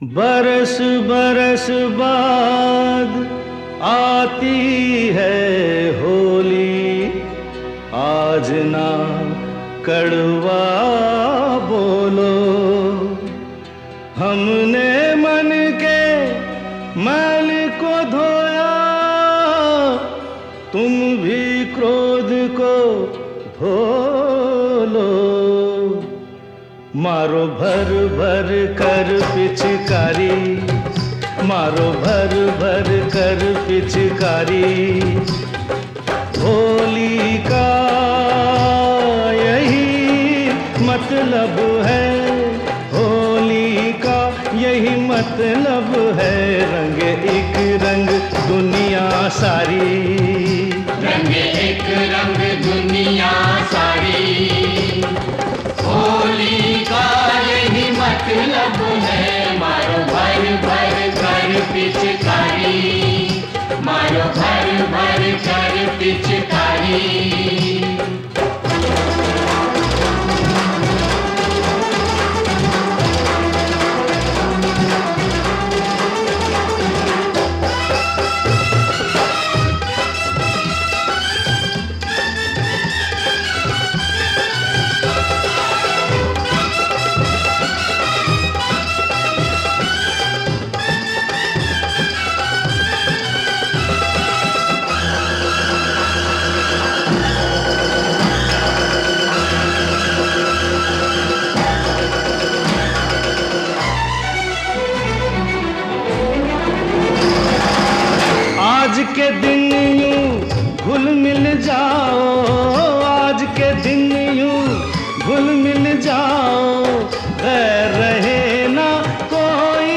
बरस बरस बाद आती है होली, आज ना कड़वा बोलो। हमने मन के मैल को धोया, तुम भी क्रोध को धो लो। मारो भर भर कर पिचकारी, मारो भर भर कर पिचकारी। होली का यही मतलब है, होली का यही मतलब है। रंग एक रंग दुनिया सारी, रंग एक रंग दुनिया सारी। होली का यही मतलब है, मारो भर भर कर पिचकारी, मारो भर भर कर पिचकारी। आज के दिन यूं घुल मिल जाओ, आज के दिन यूं घुल मिल जाओ। गैर रहे ना कोई,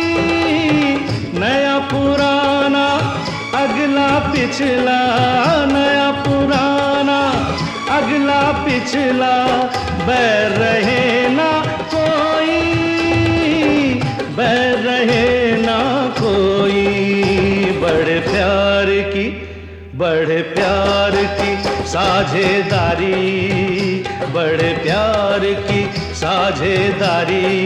नया पुराना अगला पिछला, नया पुराना अगला पिछला। बैर रहे ना कोई, बैर रहे ना कोई। बड़े प्यार की साझेदारी, बड़े प्यार की साझेदारी।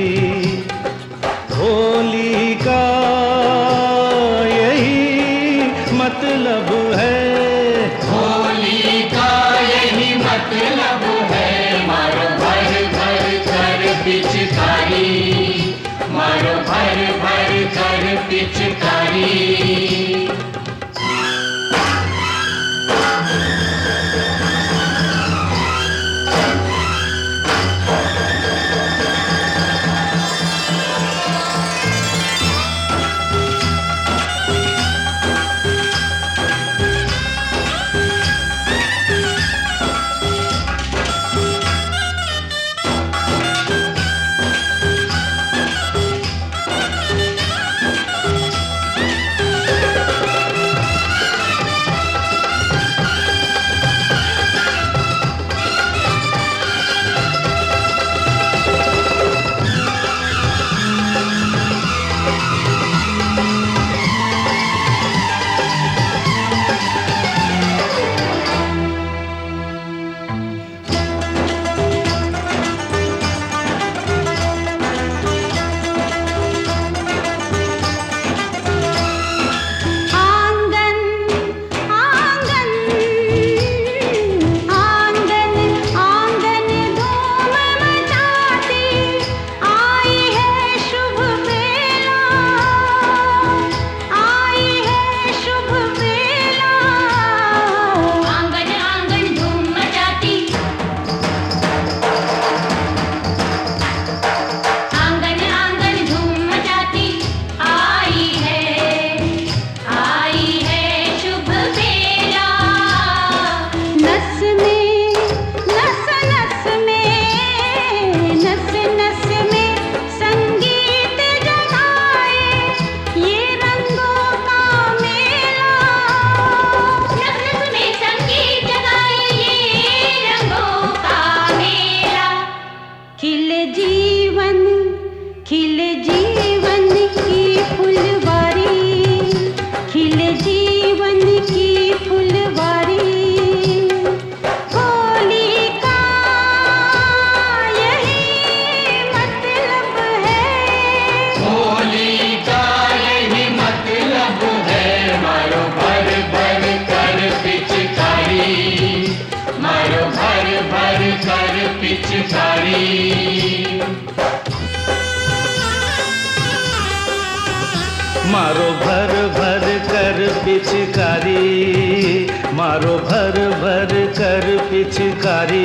होली का यही मतलब है, होली का यही मतलब है। मारो भर भर कर पिचकारी, मारो भर भर कर पिचकारी। होली कर पिचकारी। मारो भर भर कर पिचकारी, मारो भर भर कर पिचकारी।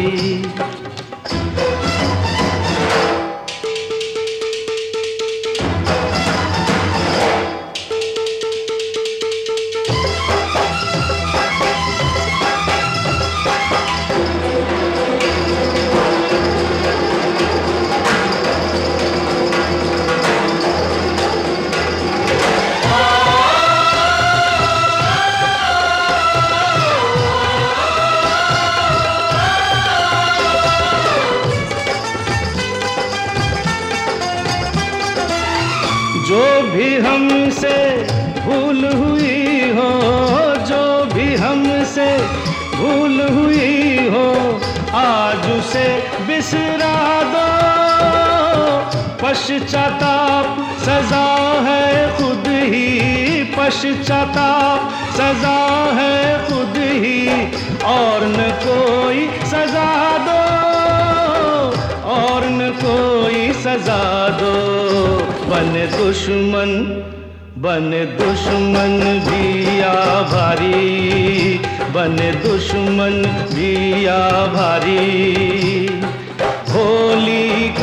जो भी हमसे भूल हुई हो, जो भी हमसे भूल हुई हो, आज उसे बिसरा दो। पश्चाताप सजा है खुद ही, पश्चाताप सजा है खुद ही, और न कोई सजा दो, और न कोई सजा दो। बने दुश्मन, बने दुश्मन भी आभारी, बने दुश्मन भी आभारी। होली